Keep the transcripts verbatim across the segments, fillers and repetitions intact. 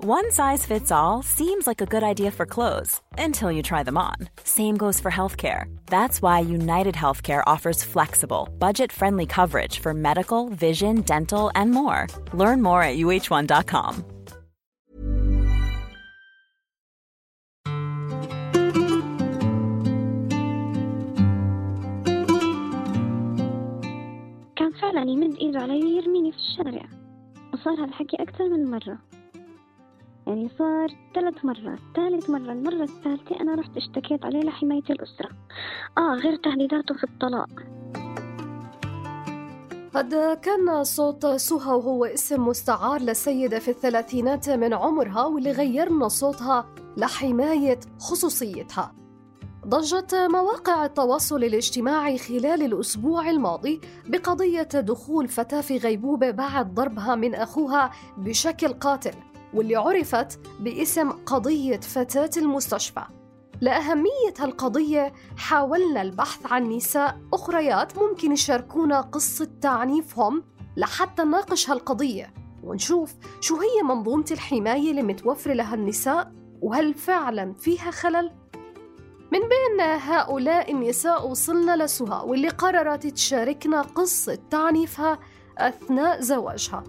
One size fits all seems like a good idea for clothes until you try them on. Same goes for healthcare. That's why United Healthcare offers flexible, budget-friendly coverage for medical, vision, dental, and more. Learn more at U H one dot com. كان فعلا يمد إيده علي يرميني في الشارع، وصار هالحكي أكثر من مرة. يعني صار ثلاث مرات. ثالث مرة المرة الثالثة أنا رحت اشتكيت عليه لحماية الأسرة. آه غير تهديداته في الطلاق. قد كان صوت سهى وهو اسم مستعار لسيدة في الثلاثينات من عمرها، واللي غيرنا صوتها لحماية خصوصيتها. ضجت مواقع التواصل الاجتماعي خلال الأسبوع الماضي بقضية دخول فتاة في غيبوبة بعد ضربها من أخوها بشكل قاتل، واللي عرفت باسم قضية فتاة المستشفى. لأهمية هالقضية حاولنا البحث عن نساء أخريات ممكن يشاركونا قصة تعنيفهم لحتى نناقش هالقضية ونشوف شو هي منظومة الحماية اللي متوفرة لها النساء، وهل فعلا فيها خلل؟ من بين هؤلاء النساء وصلنا لسهى، واللي قررت تشاركنا قصة تعنيفها أثناء زواجها.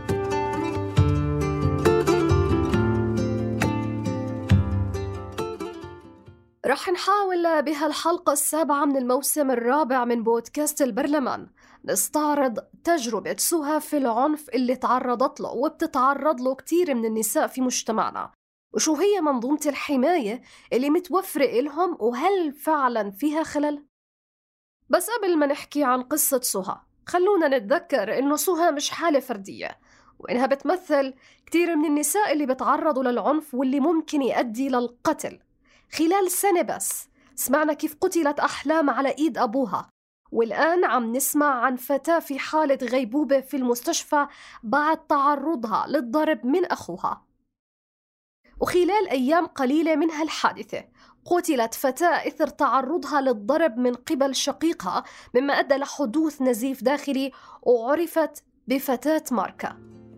رح نحاول بهالحلقة السابعة من الموسم الرابع من بودكاست البرلمان نستعرض تجربة سهى في العنف اللي تعرضت له وبتتعرض له كتير من النساء في مجتمعنا، وشو هي منظومة الحماية اللي متوفرة إلهم، وهل فعلا فيها خلل؟ بس قبل ما نحكي عن قصة سهى خلونا نتذكر إنه سهى مش حالة فردية، وإنها بتمثل كتير من النساء اللي بتعرضوا للعنف واللي ممكن يؤدي للقتل. خلال سنة بس سمعنا كيف قتلت أحلام على إيد أبوها، والآن عم نسمع عن فتاة في حالة غيبوبة في المستشفى بعد تعرضها للضرب من أخوها. وخلال أيام قليلة من هالحادثة قتلت فتاة إثر تعرضها للضرب من قبل شقيقها، مما أدى لحدوث نزيف داخلي وعرفت بفتاة ماركا.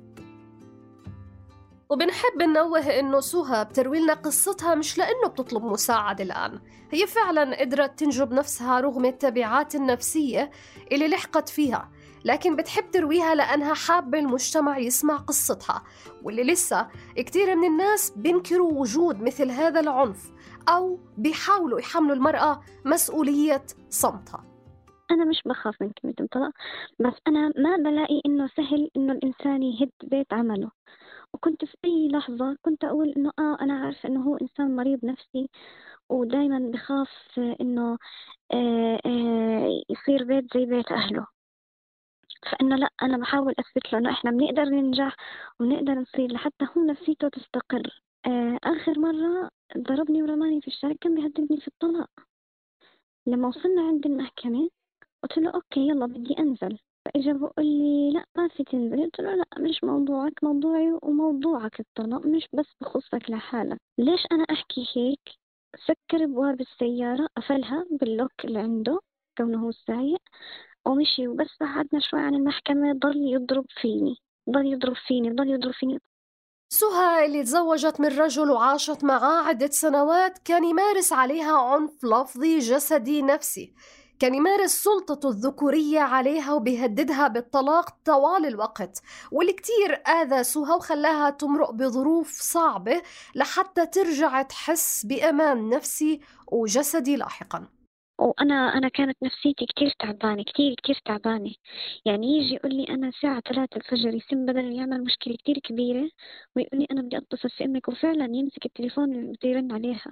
وبنحب ننوه إنه سهى بتروي لنا قصتها مش لأنه بتطلب مساعدة الآن، هي فعلا قدرت تنجب نفسها رغم التبعات النفسية اللي لحقت فيها، لكن بتحب ترويها لأنها حابة المجتمع يسمع قصتها، واللي لسه كتير من الناس بينكروا وجود مثل هذا العنف أو بيحاولوا يحملوا المرأة مسؤولية صمتها. أنا مش بخاف من كلمة الطلاق، بس أنا ما بلاقي إنه سهل إنه الإنسان يهد بيت عمله. وكنت في أي لحظة كنت أقول إنه آه أنا عارفة إنه هو إنسان مريض نفسي، ودايما بخاف إنه آه آه يصير بيت زي بيت أهله. فإنه لا، أنا بحاول أثبت له إنه إحنا بنقدر ننجح ونقدر نصير لحتى هو نفسيته تستقر. آه آخر مرة ضربني ورماني في الشارع كان بيهددني في الطلاق. لما وصلنا عند المحكمة قلت له أوكي يلا بدي أنزل، فإجا بقول لي لا ما في تنزل. قلت له لا مش موضوعك، موضوعي وموضوعك الطلاق، مش بس بخصك لحالك. ليش أنا أحكي هيك؟ سكر أبواب السيارة، قفلها باللوك اللي عنده كونه هو السايق ومشي. وبس بعدنا شوي عن المحكمة ضل يضرب فيني ضل يضرب فيني ضل يضرب فيني. سهى اللي تزوجت من رجل وعاشت معاه عدة سنوات كان يمارس عليها عنف لفظي جسدي نفسي، كان يمارس سلطته الذكورية عليها وبيهددها بالطلاق طوال الوقت، واللي كتير آذى سهى وخلاها تمرق بظروف صعبة لحتى ترجع تحس بأمان نفسي وجسدي لاحقاً. وأنا أنا كانت نفسيتي كتير تعبانة كتير كتير تعبانة. يعني يجي يقول لي أنا الساعة ثلاثة الفجر يسم بدل يعمل مشكلة كتير كبيرة ويقول لي أنا بدي أتصل في أمك، وفعلا يمسك التليفون اللي يرن عليها.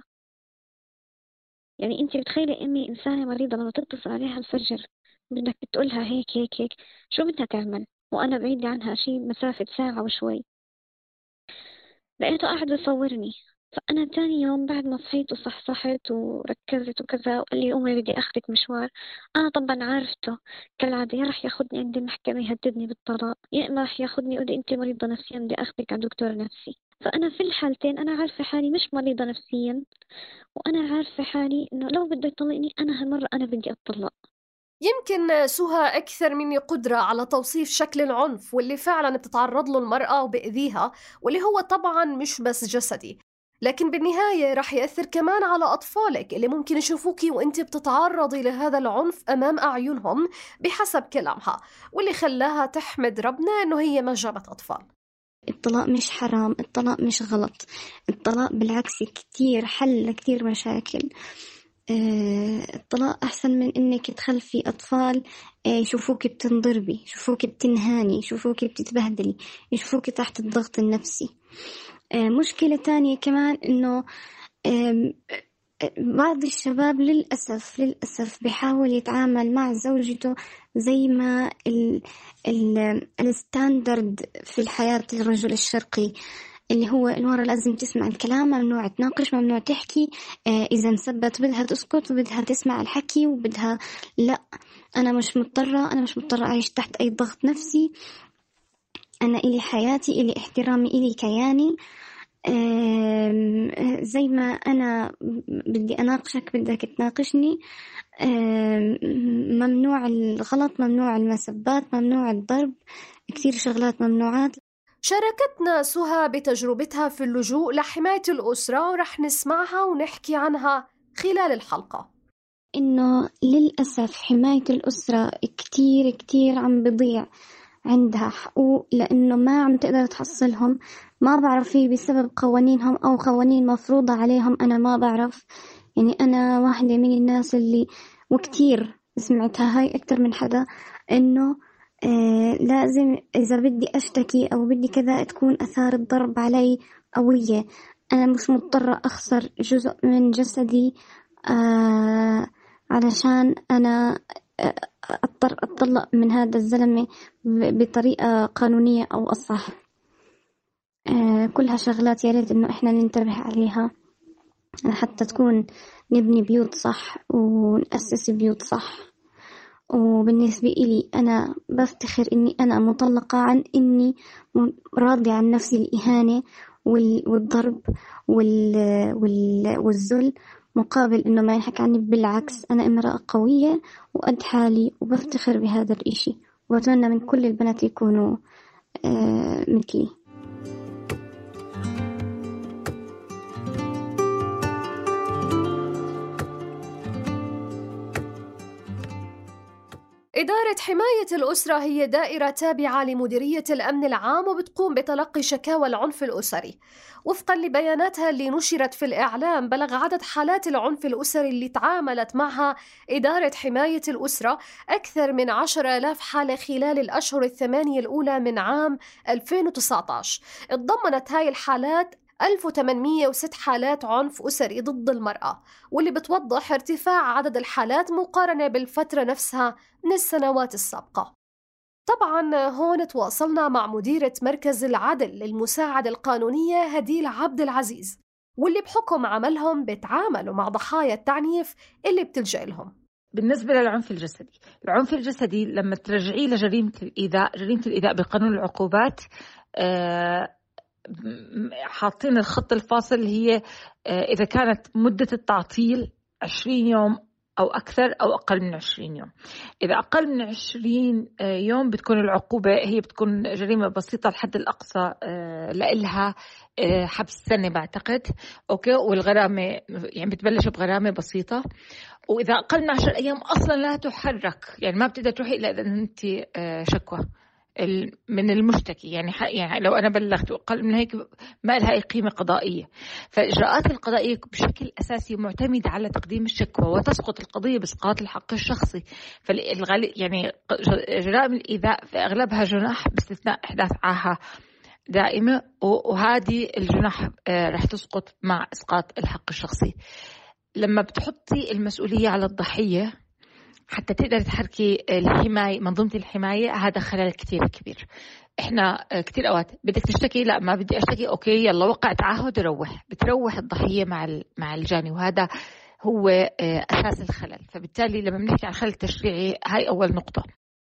يعني أنت بتخيلي أمي إنسانة مريضة لما تتصل عليها الفجر بدك تقولها هيك هيك هيك، شو بدها تعمل وأنا بعيدة عنها شي مسافة ساعة وشوي؟ لقيته قاعد يصورني. فأنا تاني يوم بعد ما صحيت وصحصحت وركزت وكذا وقال لي أمي بدي أخذك مشوار، أنا طبعا عارفته كالعادة يا رح ياخدني عند المحكمة يهددني بالطلاق، يا إما رح ياخدني يقول لي أنت مريضة نفسيا بدي أخذك على دكتور نفسي. فأنا في الحالتين أنا عارفة حالي مش مريضة نفسيا، وأنا عارفة حالي إنه لو بده يطلقني أنا هالمرة أنا بدي أطلق. يمكن سهى أكثر مني قدرة على توصيف شكل العنف واللي فعلا بتتعرض له المرأة وبأذيها، واللي هو طبعا مش بس جسدي، لكن بالنهاية رح يأثر كمان على أطفالك اللي ممكن يشوفوكي وانت بتتعرضي لهذا العنف أمام أعينهم بحسب كلامها، واللي خلاها تحمد ربنا أنه هي ما جابت أطفال. الطلاق مش حرام، الطلاق مش غلط، الطلاق بالعكس كتير حل كتير مشاكل. آه، الطلاق أحسن من إنك تخلفي أطفال آه، يشوفوك بتنضربي، يشوفوك بتنهاني، يشوفوك بتتبهدلي، يشوفوك تحت الضغط النفسي. آه، مشكلة تانية كمان إنه آم، بعض الشباب للأسف للأسف بيحاول يتعامل مع زوجته زي ما ال ال الستاندرد في الحياة الرجل الشرقي، اللي هو المرأة لازم تسمع الكلام، ممنوع تناقش، ممنوع تحكي، آه إذا انثبت بدها تسكت وبدها تسمع الحكي وبدها لا، أنا مش مضطرة أنا مش مضطرة أعيش تحت أي ضغط نفسي، أنا إلي حياتي، إلي احترامي، إلي كياني. زي ما أنا بدي أناقشك بدك تناقشني. ممنوع الغلط، ممنوع المسبات، ممنوع الضرب، كثير شغلات ممنوعات. شاركتنا سهى بتجربتها في اللجوء لحماية الأسرة، ورح نسمعها ونحكي عنها خلال الحلقة. إنه للأسف حماية الأسرة كتير كتير عم بضيع عندها حقوق، لأنه ما عم تقدر تحصلهم، ما بعرف فيه بسبب قوانينهم أو قوانين مفروضة عليهم، أنا ما بعرف. يعني أنا واحدة من الناس اللي وكتير سمعتها هاي أكتر من حدا، إنه آه لازم إذا بدي أشتكي أو بدي كذا تكون أثار الضرب علي قوية، أنا مش مضطرة أخسر جزء من جسدي آه علشان أنا أضطر أتطلق من هذا الزلمة بطريقة قانونية أو أصح. آه كلها شغلات يا ريت إنه إحنا ننتبه عليها حتى تكون نبني بيوت صح ونأسس بيوت صح. وبالنسبة إلي أنا بفتخر إني أنا مطلقة عن إني راضية عن نفسي الإهانة والضرب والذل مقابل إنه ما ينحكى عني. بالعكس أنا امرأة قوية وقد حالي وبفتخر بهذا الإشي، وأتمنى من كل البنات يكونوا آه مثلي. إدارة حماية الأسرة هي دائرة تابعة لمديرية الأمن العام، وبتقوم بتلقي شكاوى العنف الأسري. وفقا لبياناتها اللي نشرت في الإعلام، بلغ عدد حالات العنف الأسري اللي تعاملت معها إدارة حماية الأسرة أكثر من عشرة آلاف حالة خلال الأشهر الثمانية الأولى من عام ألفين وتسعة عشر. اتضمنت هاي الحالات ألف وثمانمئة وستة حالات عنف أسري ضد المرأة، واللي بتوضح ارتفاع عدد الحالات مقارنة بالفترة نفسها من السنوات السابقة. طبعا هون تواصلنا مع مديرة مركز العدل للمساعدة القانونية هديل عبد العزيز، واللي بحكم عملهم بتعاملوا مع ضحايا التعنيف اللي بتلجأ لهم. بالنسبة للعنف الجسدي، العنف الجسدي لما ترجعيه لجريمة الإيذاء، جريمة الإيذاء بقانون العقوبات آه حاطين الخط الفاصل هي إذا كانت مدة التعطيل عشرين يوم أو أكثر أو أقل من عشرين يوم. إذا أقل من عشرين يوم بتكون العقوبة هي بتكون جريمة بسيطة، الحد الأقصى لإلها حبس سنة بعتقد، أوكي، والغرامة يعني بتبلش بغرامة بسيطة. وإذا أقل من عشر أيام أصلا لا تحرك، يعني ما بتقدر تروحي إلا إذا أنت شكوى من المشتكي، يعني يعني لو أنا بلغت أقل من هيك ما لها أي قيمة قضائية. فالإجراءات القضائية بشكل أساسي معتمدة على تقديم الشكوى، وتسقط القضية بإسقاط الحق الشخصي. فالغالي يعني جرائم الإيذاء في أغلبها جنح باستثناء إحداث عاهة دائمة، وهذه الجنح رح تسقط مع إسقاط الحق الشخصي. لما بتحطي المسؤولية على الضحية حتى تقدر تحركي الحماية، منظومة الحماية، هذا خلل كتير كبير. إحنا كتير أوقات بدك تشتكي، لا ما بدي أشتكي، أوكي يلا وقع تعهد وروح، بتروح الضحية مع مع الجاني، وهذا هو أساس الخلل. فبالتالي لما بنحكي عن خلل تشريعي هاي أول نقطة.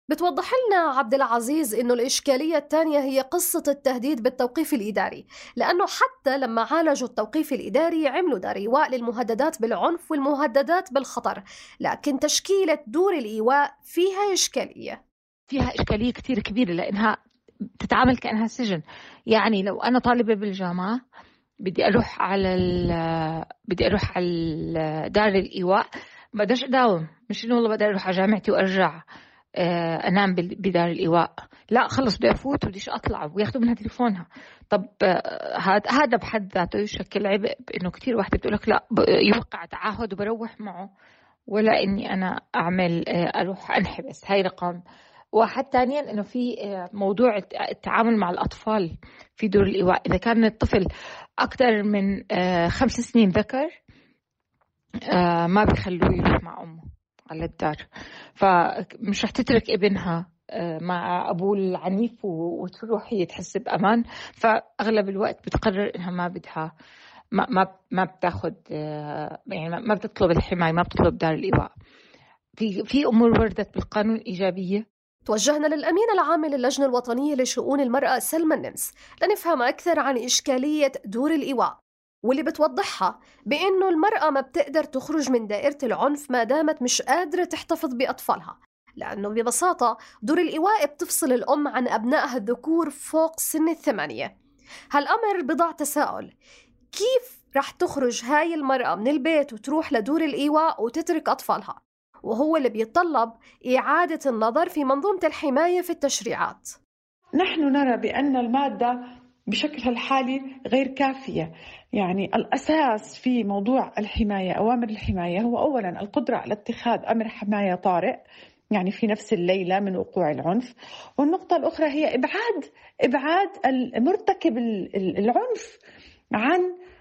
بتوضح لنا عبد العزيز إنه الإشكالية الثانية هي قصة التهديد بالتوقيف الإداري، لأنه حتى لما عالجوا التوقيف الإداري عملوا دار إيواء للمهددات بالعنف والمهددات بالخطر، لكن تشكيلة دور الإيواء فيها إشكالية فيها إشكالية كتير كبيرة، لأنها تتعامل كأنها سجن. يعني لو أنا طالبة بالجامعة بدي أروح على بدي أروح على دار الإيواء، ما بديش أداوم، مش إنه والله بدي أروح على جامعتي وأرجع أنام بدار الإيواء، لا خلص بدي أفوت وبديش أطلع وياخدوا منها تليفونها. طب هذا هذا بحد ذاته يشكل عبء، إنه كتير واحدة بتقولك لا يوقع تعهد وبروح معه، ولا إني أنا أعمل أروح أنحبس. هاي رقم واحد. ثانيا إنه في موضوع التعامل مع الأطفال في دور الإيواء. إذا كان الطفل أكثر من خمس سنين ذكر ما بيخلوه يروح مع أمه على الدار، فمش رح تترك ابنها مع أبوه العنيف وتروح هي تحس بأمان، فأغلب الوقت بتقرر إنها ما بدها ما ما ما بتاخد يعني ما بتطلب الحماية، ما بتطلب دار الإيواء. في في أمور وردت بالقانون إيجابية. توجهنا للأمين العام للجنة الوطنية لشؤون المرأة سلمى النمس لنفهم أكثر عن إشكالية دور الإيواء، واللي بتوضحها بأنه المرأة ما بتقدر تخرج من دائرة العنف ما دامت مش قادرة تحتفظ بأطفالها، لأنه ببساطة دور الإيواء بتفصل الأم عن أبنائها الذكور فوق سن الثمانية. هالأمر بضع تساؤل: كيف رح تخرج هاي المرأة من البيت وتروح لدور الإيواء وتترك أطفالها؟ وهو اللي بيتطلب إعادة النظر في منظومة الحماية في التشريعات. نحن نرى بأن المادة بشكلها الحالي غير كافية. يعني الأساس في موضوع الحماية، أوامر الحماية، هو أولا القدرة على اتخاذ أمر حماية طارئ يعني في نفس الليلة من وقوع العنف، والنقطة الأخرى هي إبعاد إبعاد المرتكب العنف عن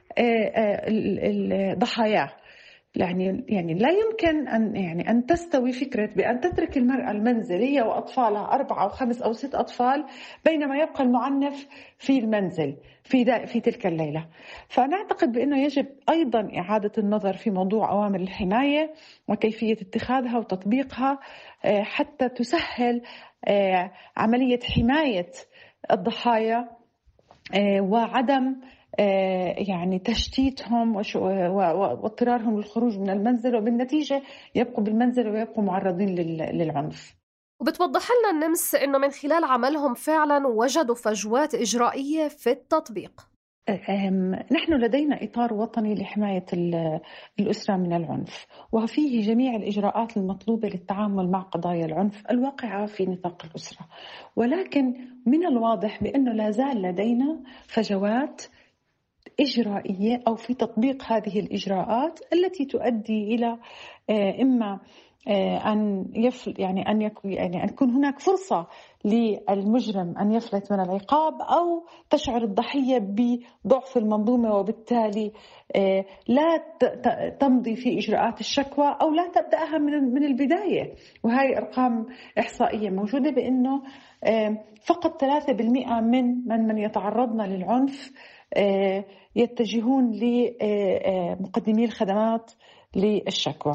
ضحاياه. يعني يعني لا يمكن أن يعني أن تستوي فكرة بأن تترك المرأة المنزل هي وأطفالها أربعة أو خمس أو ست أطفال بينما يبقى المعنف في المنزل في في تلك الليلة. فنعتقد بأنه يجب أيضا إعادة النظر في موضوع أوامر الحماية وكيفية اتخاذها وتطبيقها حتى تسهل عملية حماية الضحايا وعدم يعني تشتيتهم واضطرارهم للخروج من المنزل، وبالنتيجة يبقوا بالمنزل ويبقوا معرضين للعنف. وبتوضح لنا النمس إنه من خلال عملهم فعلا وجدوا فجوات إجرائية في التطبيق. نحن لدينا إطار وطني لحماية الأسرة من العنف، وفيه جميع الإجراءات المطلوبة للتعامل مع قضايا العنف الواقعة في نطاق الأسرة، ولكن من الواضح بأنه لا زال لدينا فجوات إجرائية أو في تطبيق هذه الإجراءات التي تؤدي إلى إما أن يفل يعني أن يكون يعني أن تكون هناك فرصة للمجرم أن يفلت من العقاب، أو تشعر الضحية بضعف المنظومة وبالتالي لا تمضي في إجراءات الشكوى أو لا تبدأها من من البداية. وهي أرقام إحصائية موجودة بأنه فقط ثلاثة بالمئة من من من يتعرضن للعنف يتجهون لمقدمي الخدمات للشكوى.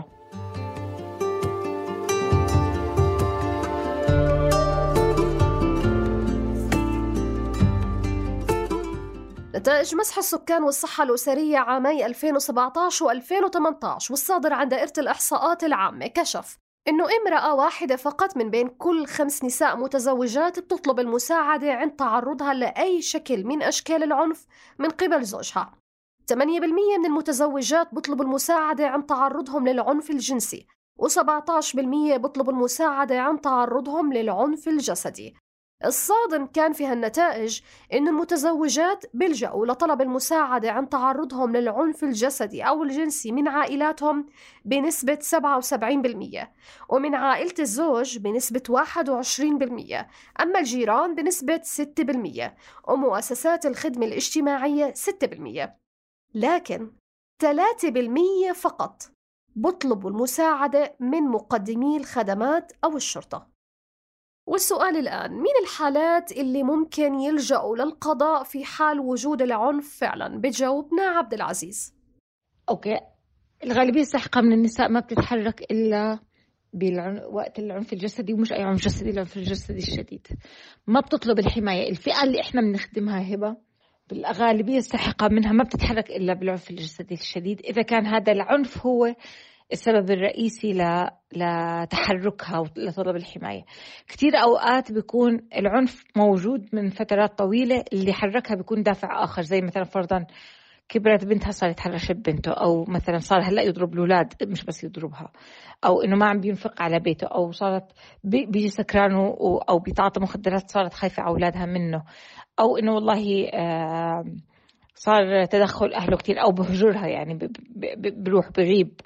نتائج مسح السكان والصحة الأسرية عامي ألفين وسبعة عشر وألفين وثمانية عشر والصادر عن دائرة الإحصاءات العامة كشف إنه امرأة واحدة فقط من بين كل خمس نساء متزوجات بتطلب المساعدة عند تعرضها لأي شكل من أشكال العنف من قبل زوجها. ثمانية بالمئة من المتزوجات بطلبوا المساعدة عند تعرضهم للعنف الجنسي، وسبعة عشر بالمئة بطلبوا المساعدة عند تعرضهم للعنف الجسدي. الصادم كان في هالنتائج إن المتزوجات بيلجأوا لطلب المساعدة عن تعرضهم للعنف الجسدي أو الجنسي من عائلاتهم بنسبة سبعة وسبعين بالمئة، ومن عائلة الزوج بنسبة واحد وعشرين بالمئة، أما الجيران بنسبة ستة بالمئة، ومؤسسات الخدمة الاجتماعية ستة بالمئة. لكن ثلاثة بالمئة فقط بطلبوا المساعدة من مقدمي الخدمات أو الشرطة. والسؤال الآن: مين الحالات اللي ممكن يلجأوا للقضاء في حال وجود العنف فعلا؟ بتجاوبنا عبد العزيز. أوكي، الغالبية الساحقة من النساء ما بتتحرك إلا بالعن... وقت العنف الجسدي، ومش أي عنف جسدي، العنف الجسدي الشديد ما بتطلب الحماية. الفئة اللي إحنا بنخدمها هبة بالغالبية الساحقة منها ما بتتحرك إلا بالعنف الجسدي الشديد، إذا كان هذا العنف هو السبب الرئيسي ل... لتحركها ولطلب الحماية. كتير أوقات بيكون العنف موجود من فترات طويلة، اللي حركها بيكون دافع آخر، زي مثلا فرضا كبرت بنتها صار يتحرش ببنته، أو مثلا صار هلأ يضرب الأولاد مش بس يضربها، أو إنه ما عم بينفق على بيته، أو صارت بيجي سكران أو بيتعاطى مخدرات صارت خايفة على أولادها منه، أو إنه والله صار تدخل أهله كتير، أو بهجرها يعني بروح بغيب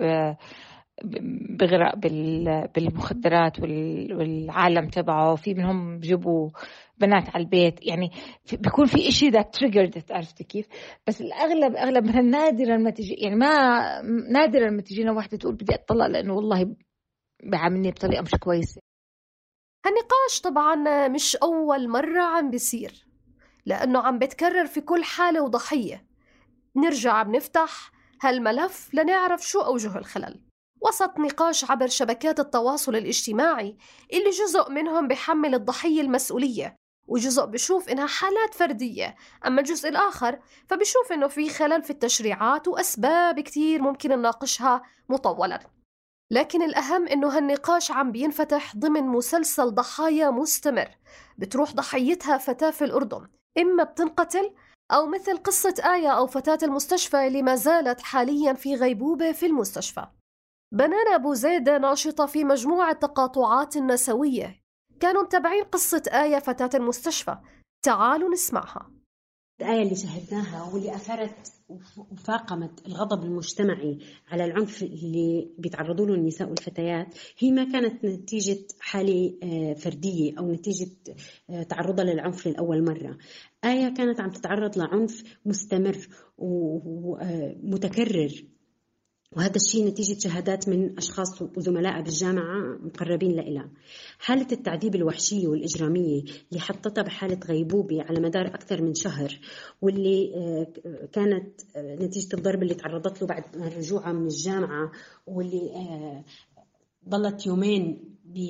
بغرق بالمخدرات والعالم تبعه. في منهم بجيبوا بنات على البيت، يعني بيكون في إشي ده triggered، عرفتي كيف؟ بس الأغلب أغلب مثلا نادرا ما تجي، يعني ما نادرا ما تجينا واحدة تقول بدي أطلق لأنه والله بعاملني بطريقة مش كويسة. هالنقاش طبعا مش أول مرة عم بيصير، لأنه عم بتكرر في كل حالة وضحية. نرجع بنفتح هالملف لنعرف شو أوجه الخلل وسط نقاش عبر شبكات التواصل الاجتماعي، اللي جزء منهم بيحمل الضحية المسؤولية، وجزء بشوف إنها حالات فردية، أما الجزء الآخر فبشوف إنه في خلل في التشريعات وأسباب كتير ممكن نناقشها مطولا. لكن الأهم إنه هالنقاش عم بينفتح ضمن مسلسل ضحايا مستمر، بتروح ضحيتها فتاة في الأردن، إما بتنقتل أو مثل قصة آية أو فتاة المستشفى اللي ما زالت حاليا في غيبوبة في المستشفى. بنان أبو زيدة ناشطة في مجموعة تقاطعات النسوية، كانوا متابعين قصة آية فتاة المستشفى. تعالوا نسمعها. الآية اللي شاهدناها واللي أثارت وفاقمت الغضب المجتمعي على العنف اللي بيتعرضوا له النساء والفتيات، هي ما كانت نتيجة حالة فردية أو نتيجة تعرضها للعنف للأول مرة. آية كانت عم تتعرض لعنف مستمر ومتكرر، وهذا الشيء نتيجة شهادات من أشخاص وزملاء بالجامعة مقربين لإلها. حالة التعذيب الوحشية والإجرامية اللي حطتها بحالة غيبوبة على مدار أكثر من شهر، واللي كانت نتيجة الضرب اللي تعرضت له بعد رجوعها من الجامعة، واللي ضلت يومين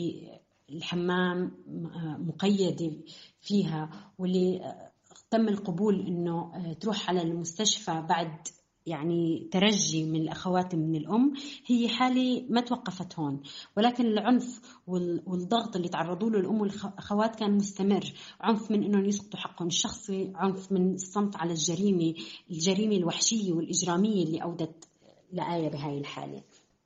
بالحمام مقيدة فيها، واللي تم القبول إنه تروح على المستشفى بعد يعني ترجي من الأخوات من الأم. هي حالة ما توقفت هون، ولكن العنف والضغط اللي تعرضوا له الأم والأخوات كان مستمر. عنف من إنهم يسقطوا حقهم الشخصي، عنف من الصمت على الجريمة الجريمة الوحشية والإجرامية اللي أودت لآية بهاي الحالة.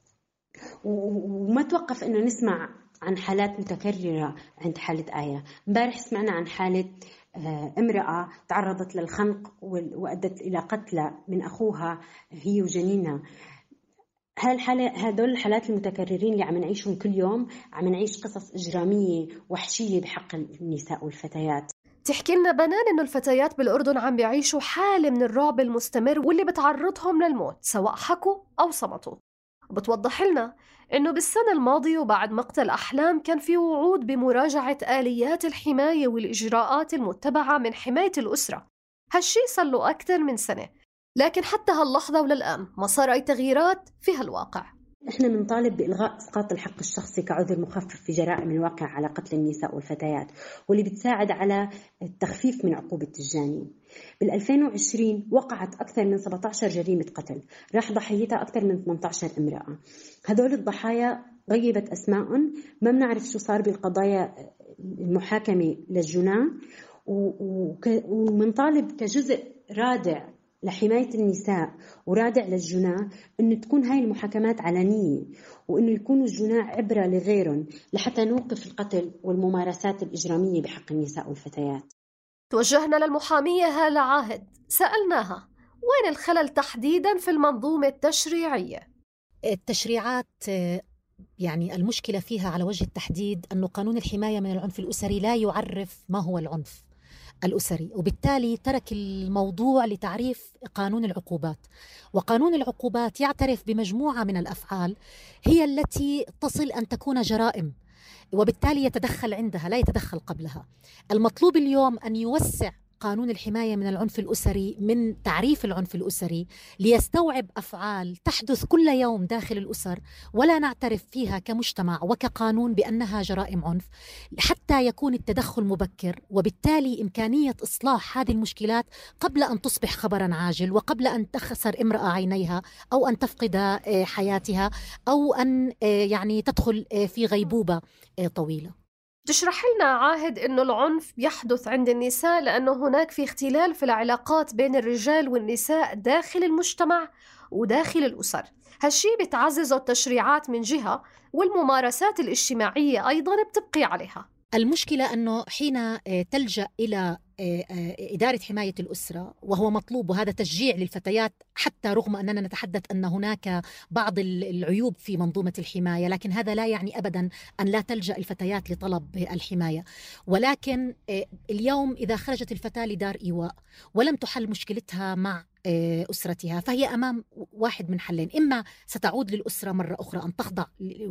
وما توقف إنه نسمع عن حالات متكررة عند حالة آية. امبارح سمعنا عن حالة امرأة تعرضت للخنق وأدت إلى قتلى من أخوها هي وجنينها. هالحالة هدول الحالات المتكررين اللي عم نعيشهم كل يوم، عم نعيش قصص إجرامية وحشية بحق النساء والفتيات. تحكي لنا بنان إنه الفتيات بالأردن عم بيعيشوا حالة من الرعب المستمر واللي بتعرضهم للموت سواء حكوا أو صمتوا. وبتوضح لنا إنه بالسنة الماضية وبعد مقتل أحلام كان في وعود بمراجعة آليات الحماية والإجراءات المتبعة من حماية الأسرة. هالشي صار له أكثر من سنة، لكن حتى هاللحظة وللآن ما صار أي تغييرات في هالواقع. إحنا بنطالب بإلغاء إسقاط الحق الشخصي كعذر مخفف في جرائم الواقع على قتل النساء والفتيات، واللي بتساعد على التخفيف من عقوبة الجاني. بالألفين وعشرين وقعت أكثر من سبعة عشر جريمة قتل، راح ضحيتها أكثر من ثمانية عشر امرأة. هذول الضحايا غيبت أسماءهم، ما بنعرف شو صار بالقضايا المحاكمة للجناة، ومنطالب كجزء رادع لحماية النساء ورادع للجناة إنه تكون هاي المحاكمات علنية، وإنه يكونوا الجناة عبرة لغيرهم لحتى نوقف القتل والممارسات الإجرامية بحق النساء والفتيات. توجهنا للمحامية هالة عاهد، سألناها وين الخلل تحديداً في المنظومة التشريعية؟ التشريعات يعني المشكلة فيها على وجه التحديد أنه قانون الحماية من العنف الأسري لا يعرف ما هو العنف الأسري، وبالتالي ترك الموضوع لتعريف قانون العقوبات. وقانون العقوبات يعترف بمجموعة من الأفعال هي التي تصل أن تكون جرائم، وبالتالي يتدخل عندها لا يتدخل قبلها. المطلوب اليوم أن يوسع قانون الحماية من العنف الأسري من تعريف العنف الأسري ليستوعب أفعال تحدث كل يوم داخل الأسر ولا نعترف فيها كمجتمع وكقانون بأنها جرائم عنف، حتى يكون التدخل مبكر، وبالتالي إمكانية إصلاح هذه المشكلات قبل أن تصبح خبرا عاجل وقبل أن تخسر امرأة عينيها أو أن تفقد حياتها أو أن يعني تدخل في غيبوبة طويلة. تشرح لنا عاهد إنه العنف يحدث عند النساء لأنه هناك في اختلال في العلاقات بين الرجال والنساء داخل المجتمع وداخل الأسر. هالشي بتعززه التشريعات من جهة والممارسات الاجتماعية أيضاً بتبقي عليها. المشكلة أنه حين تلجأ إلى إدارة حماية الأسرة وهو مطلوب، وهذا تشجيع للفتيات حتى رغم أننا نتحدث أن هناك بعض العيوب في منظومة الحماية، لكن هذا لا يعني أبدا أن لا تلجأ الفتيات لطلب الحماية. ولكن اليوم إذا خرجت الفتاة لدار إيواء ولم تحل مشكلتها مع أسرتها فهي أمام واحد من حلين: إما ستعود للأسرة مرة أخرى أن تخضع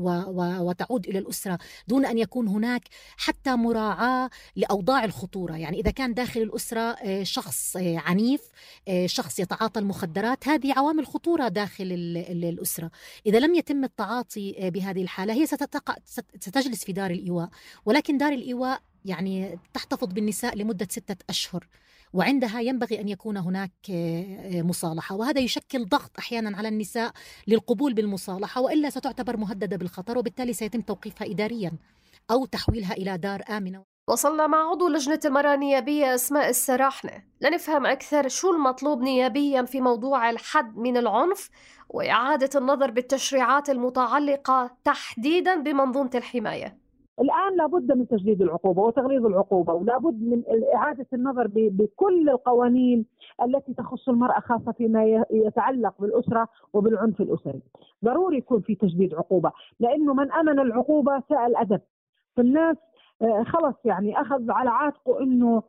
وتعود إلى الأسرة دون أن يكون هناك حتى مراعاة لأوضاع الخطورة. يعني إذا كان داخل الأسرة شخص عنيف، شخص يتعاطى المخدرات، هذه عوامل خطورة داخل الأسرة. إذا لم يتم التعاطي بهذه الحالة هي ستجلس في دار الإيواء، ولكن دار الإيواء يعني تحتفظ بالنساء لمدة ستة أشهر، وعندها ينبغي أن يكون هناك مصالحة، وهذا يشكل ضغط أحيانا على النساء للقبول بالمصالحة، وإلا ستعتبر مهددة بالخطر وبالتالي سيتم توقيفها إداريا أو تحويلها إلى دار آمنة. وصلنا مع عضو لجنة المرأة النيابية أسماء السراحنة لنفهم أكثر شو المطلوب نيابيا في موضوع الحد من العنف وإعادة النظر بالتشريعات المتعلقة تحديدا بمنظومة الحماية. الآن لابد من تجديد العقوبة وتغليظ العقوبة، ولابد من إعادة النظر بكل القوانين التي تخص المرأة، خاصة فيما يتعلق بالأسرة وبالعنف الأسري. ضروري يكون في تجديد عقوبة، لأنه من أمن العقوبة ساء الأدب. فالناس خلص يعني أخذ على عاتقه إنه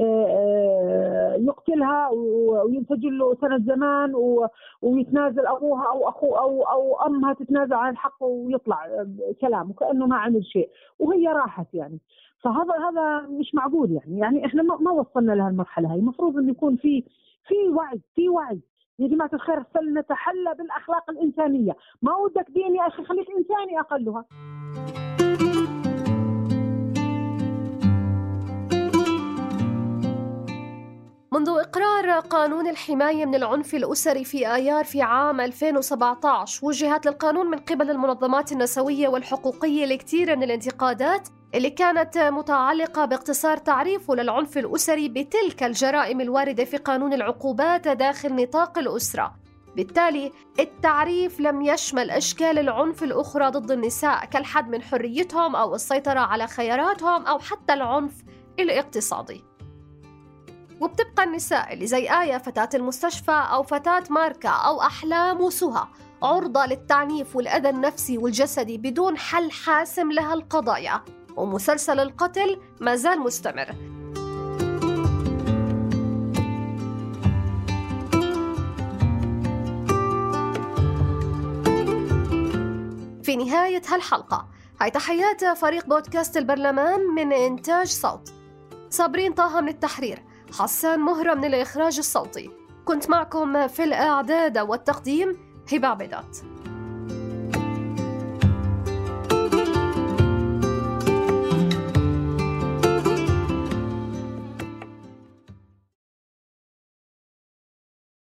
يقتلها وينسجل له سنة زمان ويتنازل أبوها أو أخوه أو أو أمها تتنازل عن الحق ويطلع كلام وكأنه ما عمل شيء وهي راحت يعني. فهذا هذا مش معقول يعني يعني إحنا ما وصلنا لهالمرحلة هاي. المفروض إنه يكون في في وعي في وعي يا جماعة الخير، فلنتحلى بالأخلاق الإنسانية. ما ودك دين يا أخي، خليك إنساني أقلها. منذ إقرار قانون الحماية من العنف الأسري في آيار في عام ألفين وسبعة عشر وجهت للقانون من قبل المنظمات النسوية والحقوقية لكثير من الانتقادات اللي كانت متعلقة باقتصار تعريفه للعنف الأسري بتلك الجرائم الواردة في قانون العقوبات داخل نطاق الأسرة. بالتالي التعريف لم يشمل أشكال العنف الأخرى ضد النساء كالحد من حريتهم أو السيطرة على خياراتهم أو حتى العنف الاقتصادي. وبتبقى النساء اللي زي آية فتاة المستشفى أو فتاة ماركة أو أحلام وسهى عرضة للتعنيف والأذى النفسي والجسدي بدون حل حاسم لها القضايا، ومسلسل القتل ما زال مستمر. في نهاية هالحلقة هاي تحيات فريق بودكاست البرلمان من إنتاج صوت، صابرين طه من التحرير، حسان مهرة من الإخراج الصوتي. كنت معكم في الإعداد والتقديم هبة عبيدات.